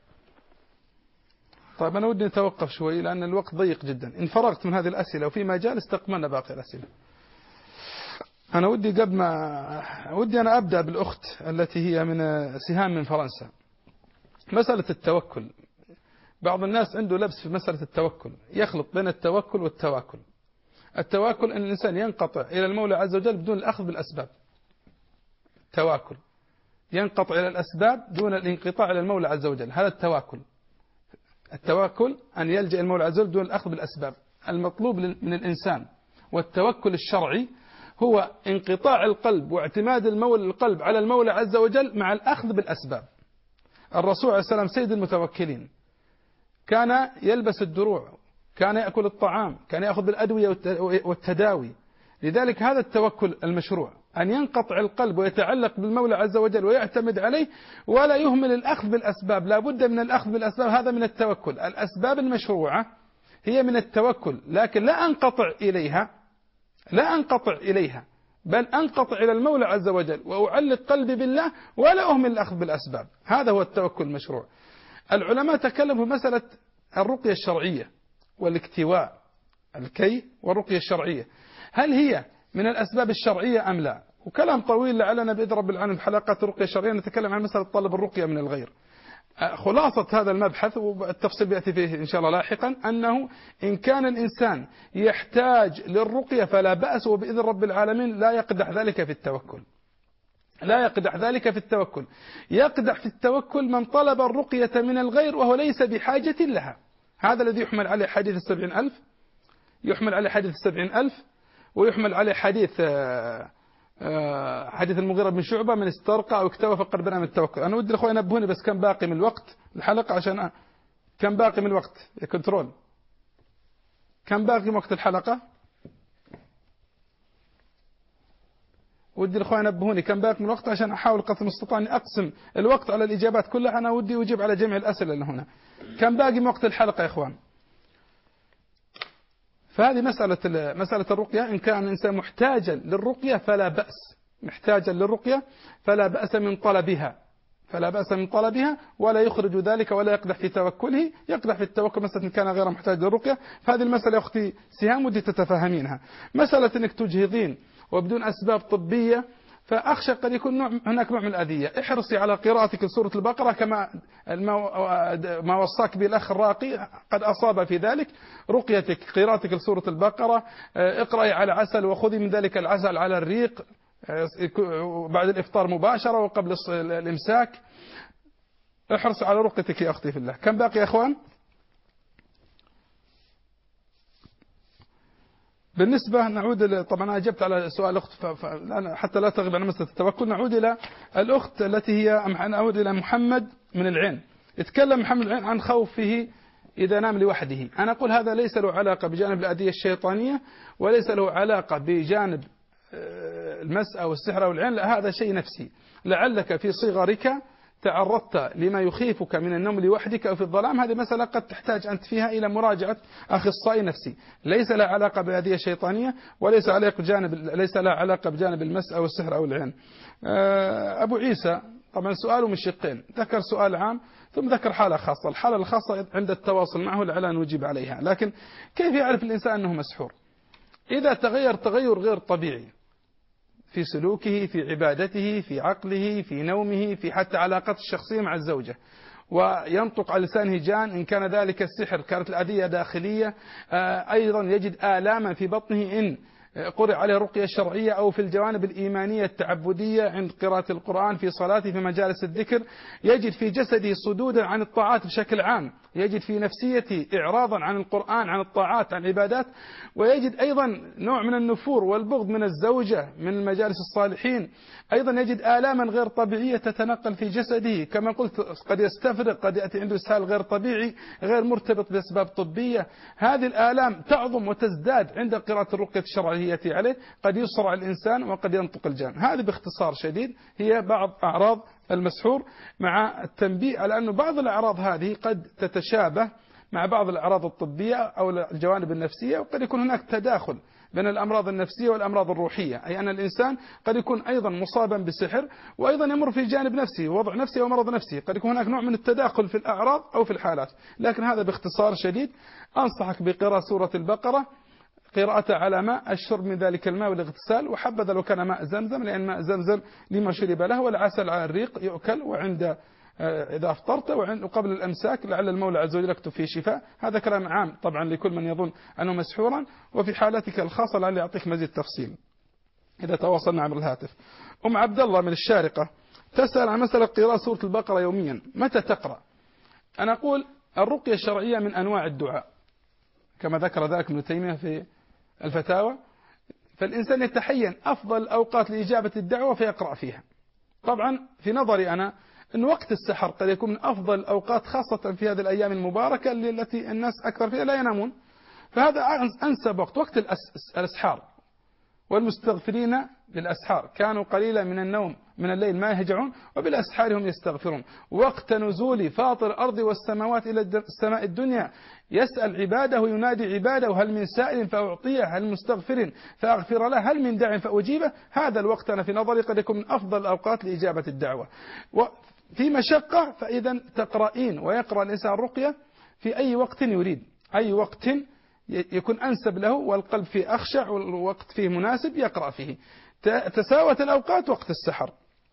طيب أنا ودي نتوقف شوي لأن الوقت ضيق جدا. إن فرغت من هذه الأسئلة وفي مجال استقبلنا باقي الأسئلة. أنا ودي قبل ما ودي أنا أبدأ بالأخت التي هي من سهام من فرنسا. مسألة التوكل، بعض الناس عنده لبس في مسألة التوكل، يخلط بين التوكل والتواكل. التواكل أن الإنسان ينقطع إلى المولى عز وجل بدون الأخذ بالأسباب. تواكل ينقطع إلى الأسباب دون الانقطاع إلى المولى عز وجل، هذا التواكل. التواكل أن يلجأ المولى عز وجل دون الأخذ بالأسباب. المطلوب من الإنسان والتوكل الشرعي هو انقطاع القلب واعتماد المولى القلب على المولى عز وجل مع الأخذ بالأسباب. الرسول عليه السلام سيد المتوكلين، كان يلبس الدروع، كان يأكل الطعام، كان يأخذ بالأدوية والتداوي. لذلك هذا التوكل المشروع، أن ينقطع القلب ويتعلق بالمولى عز وجل ويعتمد عليه ولا يهمل الأخذ بالأسباب. لا بد من الأخذ بالأسباب، هذا من التوكل. الأسباب المشروعة هي من التوكل، لكن لا أنقطع إليها لا أنقطع إليها بل أنقطع إلى المولى عز وجل وأعلق قلبي بالله ولا أهمل الأخذ بالأسباب. هذا هو التوكل المشروع. العلماء تكلموا في مسألة الرقية الشرعية والاكتواء، الكي والرقية الشرعية، هل هي من الأسباب الشرعية أم لا؟ وكلام طويل لعلنا بإذن رب العالمين في حلقات الرقية الشرعية نتكلم عن مسألة طلب الرقية من الغير. خلاصة هذا المبحث والتفصيل بيأتي فيه إن شاء الله لاحقا، أنه إن كان الإنسان يحتاج للرقية فلا بأس، وبإذن رب العالمين لا يقدح ذلك في التوكل. لا يقدح ذلك في التوكل. يقدح في التوكل من طلب الرقية من الغير وهو ليس بحاجة لها. هذا الذي يحمل عليه حديث السبعين ألف، يحمل عليه حديث السبعين ألف، ويحمل عليه حديث حديث المغيرة بن شعبة: من استرقى أو اكتوى فقد برئ من التوكل. أنا ودي الأخوة ينبهوني بس كم باقي من الوقت الحلقة، عشان كم باقي من الوقت يا كنترول، كم باقي من وقت الحلقة؟ ودي الأخوة ينبهوني كم باقي من الوقت عشان أحاول قدر المستطاع أني أقسم الوقت على الإجابات كلها. أنا ودي أجيب على جميع الأسئلة اللي هنا. كم باقي من وقت الحلقة يا إخوان؟ فهذه مسألة مسألة الرقية. إن كان الإنسان محتاجا للرقية فلا بأس، محتاجا للرقية فلا بأس من طلبها، فلا بأس من طلبها، ولا يخرج ذلك ولا يقدح في توكله. يقدح في التوكل مسألة إن كان غير محتاج للرقية. فهذه المسألة يا أختي سهام ودي تتفهمينها. مسألة إنك تجهضين وبدون أسباب طبية، فأخشى قد يكون نوع هناك نوع من الأذية. احرصي على قراءتك لسورة البقرة كما ما وصاك به الأخ الراقي، قد أصاب في ذلك. رقيتك قراءتك لسورة البقرة، اقرأي على عسل وخذي من ذلك العسل على الريق بعد الإفطار مباشرة وقبل الإمساك. احرصي على رقيتك يا أختي في الله. كم باقي يا أخوان؟ بالنسبة نعود طبعا أنا أجبت على سؤال الأخت حتى لا تغيب عن مسألة التوكل. نعود إلى الأخت التي هي نعود إلى محمد من العين. يتكلم محمد العين عن خوفه إذا نام لوحده. أنا أقول هذا ليس له علاقة بجانب الأذية الشيطانية، وليس له علاقة بجانب المس أو السحر أو العين، لا، هذا شيء نفسي. لعلك في صغرك تعرضت لما يخيفك من النوم لوحدك أو في الظلام. هذه مسألة قد تحتاج أنت فيها إلى مراجعة أخصائي نفسي. ليس لها علاقة بهذه الشيطانية، وليس علاقة بجانب ليس لها علاقة بجانب المس أو السحر أو العين. أبو عيسى طبعا سؤاله من شقين، ذكر سؤال عام ثم ذكر حالة خاصة. الحالة الخاصة عند التواصل معه لعل نجيب عليها. لكن كيف يعرف الإنسان أنه مسحور؟ إذا تغير تغير غير طبيعي في سلوكه، في عبادته، في عقله، في نومه، في حتى علاقته الشخصية مع الزوجة، وينطق على لسانه جان إن كان ذلك السحر، كانت الأذية داخلية، أيضا يجد آلاما في بطنه إن قرئ عليه رقية شرعية أو في الجوانب الإيمانية التعبدية عند قراءة القرآن في صلاته في مجالس الذكر، يجد في جسده صدودا عن الطاعات بشكل عام، يجد في نفسيته إعراضا عن القرآن عن الطاعات عن العبادات، ويجد أيضا نوع من النفور والبغض من الزوجة من مجالس الصالحين، أيضا يجد آلاما غير طبيعية تتنقل في جسده، كما قلت قد يستفرق، قد يأتي عنده إسهال غير طبيعي غير مرتبط بأسباب طبية. هذه الآلام تعظم وتزداد عند قراءة الرقية الشرعية عليه، قد يصرع الإنسان وقد ينطق الجان. هذه باختصار شديد هي بعض أعراض المسحور، مع التنبيه على أن بعض الأعراض هذه قد تتشابه مع بعض الأعراض الطبية أو الجوانب النفسية، وقد يكون هناك تداخل بين الأمراض النفسية والأمراض الروحية، أي أن الإنسان قد يكون أيضا مصابا بسحر وأيضا يمر في جانب نفسي وضع نفسي ومرض نفسي، قد يكون هناك نوع من التداخل في الأعراض أو في الحالات. لكن هذا باختصار شديد. أنصحك بقراءة سورة البقرة، قراءة على ماء، الشرب من ذلك الماء والاغتسال، وحبذا لو كان ماء زمزم، لأن ماء زمزم لما شرب له، والعسل على الريق يؤكل وعند إذا أفطرت وقبل الأمساك، لعل المولى عز وجل يكتب فيه شفاء. هذا كلام عام طبعا لكل من يظن أنه مسحورا، وفي حالتك الخاصة لعل يعطيك مزيد تفصيل إذا تواصلنا عبر الهاتف. أم عبد الله من الشارقة تسأل عن مسألة قراءة سورة البقرة يوميا، متى تقرأ؟ أنا أقول الرقية الشرعية من أنواع الدعاء كما ذكر ذلك ابن تيمية في الفتاوى، فالإنسان يتحين أفضل أوقات لإجابة الدعوة فيقرأ فيها. طبعا في نظري أنا أن وقت السحر قد يكون من أفضل الأوقات، خاصة في هذه الأيام المباركة التي الناس أكثر فيها لا ينامون، فهذا أنسب وقت. وقت الأسحار والمستغفرين بالأسحار كانوا قليلا من النوم من الليل ما يهجعون وبالأسحار هم يستغفرون. وقت نزول فاطر الأرض والسماوات إلى السماء الدنيا يسأل عباده وينادي عباده هل من سائل فأعطيه، هل مستغفر فأغفر له، هل من داع فأجيبه. هذا الوقت أنا في نظري قد يكون من أفضل الأوقات لإجابة الدعوة. وفي مشقة فإذا تقرأين ويقرأ الإنسان الرقية في أي وقت يريد، أي وقت يكون أنسب له والقلب فيه أخشع والوقت فيه مناسب يقرأ فيه. تساوت الأوقات وقت السحر.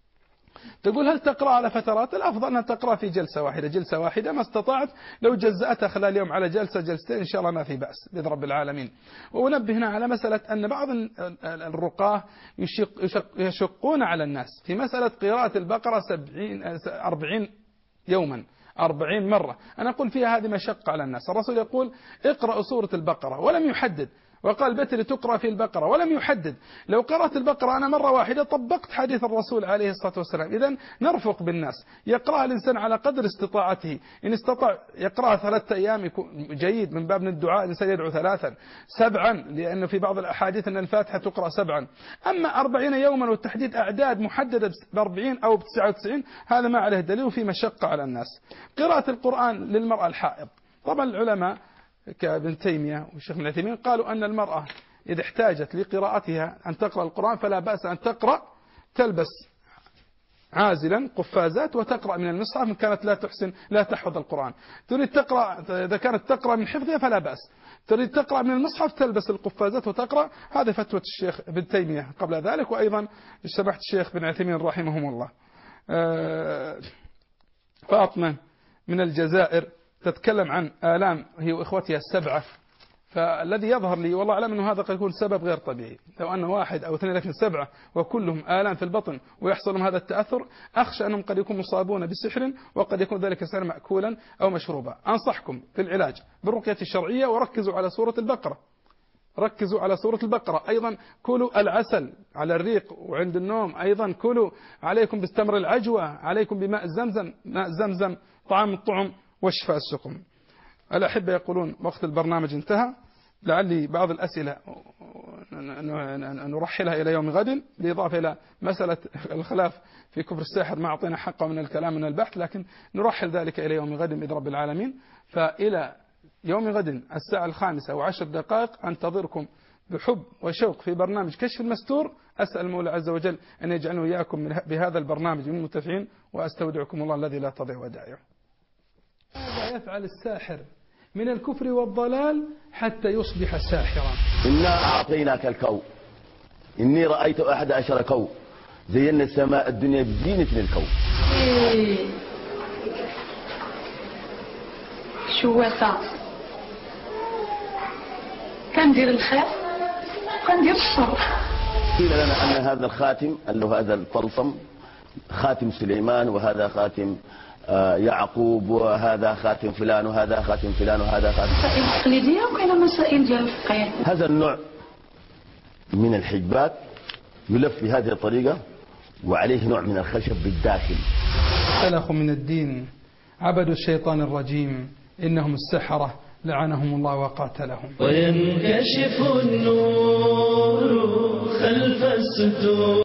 تقول هل تقرأ على فترات؟ الأفضل أن تقرأ في جلسة واحدة، جلسة واحدة ما استطعت، لو جزأتها خلال اليوم على جلسة جلستين إن شاء الله ما في بأس بإذن رب العالمين. وأنبه هنا على مسألة أن بعض الرقاه يشق يشقون على الناس في مسألة قراءة البقرة سبعين أربعين يوما أربعين مرة. أنا أقول فيها هذه مشقة على الناس. الرسول يقول اقرأوا سورة البقرة ولم يحدد، وقال بتل تقرأ في البقرة ولم يحدد. لو قرأت البقرة أنا مرة واحدة طبقت حديث الرسول عليه الصلاة والسلام. إذن نرفق بالناس، يقرأ الإنسان على قدر استطاعته، إن استطاع يقرأ ثلاثة أيام يكون جيد من باب الدعاء، الإنسان يدعو ثلاثا سبعا، لأنه في بعض الأحاديث أن الفاتحة تقرأ سبعا. أما أربعين يوما وتحديد أعداد محددة بأربعين أو بتسعة وتسعين هذا ما عليه دليل وفي مشقة على الناس. قراءة القرآن للمرأة الحائض، طبعا العلماء كابن تيمية والشيخ ابن عثيمين قالوا أن المرأة إذا احتاجت لقراءتها أن تقرأ القرآن فلا بأس أن تقرأ، تلبس عازلا قفازات وتقرأ من المصحف إن كانت لا تحسن لا تحفظ القرآن. تريد تقرأ إذا كانت تقرأ من حفظها فلا بأس، تريد تقرأ من المصحف تلبس القفازات وتقرأ. هذه فتوى الشيخ ابن تيمية قبل ذلك، وأيضا سمحت الشيخ ابن عثيمين رحمهم الله. فاطمة من الجزائر تتكلم عن آلام هي وإخوتها السبعة، فالذي يظهر لي والله أعلم أنه هذا قد يكون سبب غير طبيعي. لو أن واحد أو اثنين لكن سبعة وكلهم آلام في البطن ويحصل لهم هذا التأثر، أخشى أنهم قد يكونوا مصابون بسحر وقد يكون ذلك السحر مأكولا أو مشروبا. أنصحكم في العلاج بالرقية الشرعية، وركزوا على سورة البقرة، ركزوا على سورة البقرة. أيضا كلوا العسل على الريق وعند النوم، أيضا كلوا، عليكم باستمر العجوة، عليكم بماء زمزم، ماء زمزم طعام الطعم وشفاء السقم. الأحبة يقولون وقت البرنامج انتهى، لعلي بعض الأسئلة نرحلها إلى يوم غد، بالإضافة إلى مسألة الخلاف في كفر الساحر ما أعطينا حقه من الكلام من البحث، لكن نرحل ذلك إلى يوم غد بإذن رب العالمين. فإلى يوم غد الساعة الخامسة وعشر دقائق أنتظركم بحب وشوق في برنامج كشف المستور. أسأل المولى عز وجل أن يجعلنا وإياكم بهذا البرنامج من المنتفعين، وأستودعكم الله الذي لا تضيع ودائعه. ماذا يفعل الساحر من الكفر والضلال حتى يصبح ساحرا؟
إنا أعطيناك الكون، إني رأيت أحد عشر كون، زينا السماء الدنيا بزينة للكون.
إيه. شو وسع كان دير الخير غندير الشر.
قيل لنا أن هذا الخاتم اللي هو هذا الطلسم خاتم سليمان، وهذا خاتم آه يعقوب، وهذا خاتم فلان، وهذا خاتم فلان، وهذا خاتم.
مسائل تقليدية وكاينة مسائل ديال الفقه.
هذا النوع من الحجبات يلف بهذه الطريقة وعليه نوع من الخشب بالداخل.
سلخوا من الدين، عبدوا الشيطان الرجيم، إنهم السحرة لعنهم الله وقاتلهم.
وينكشف النور خلف الستور.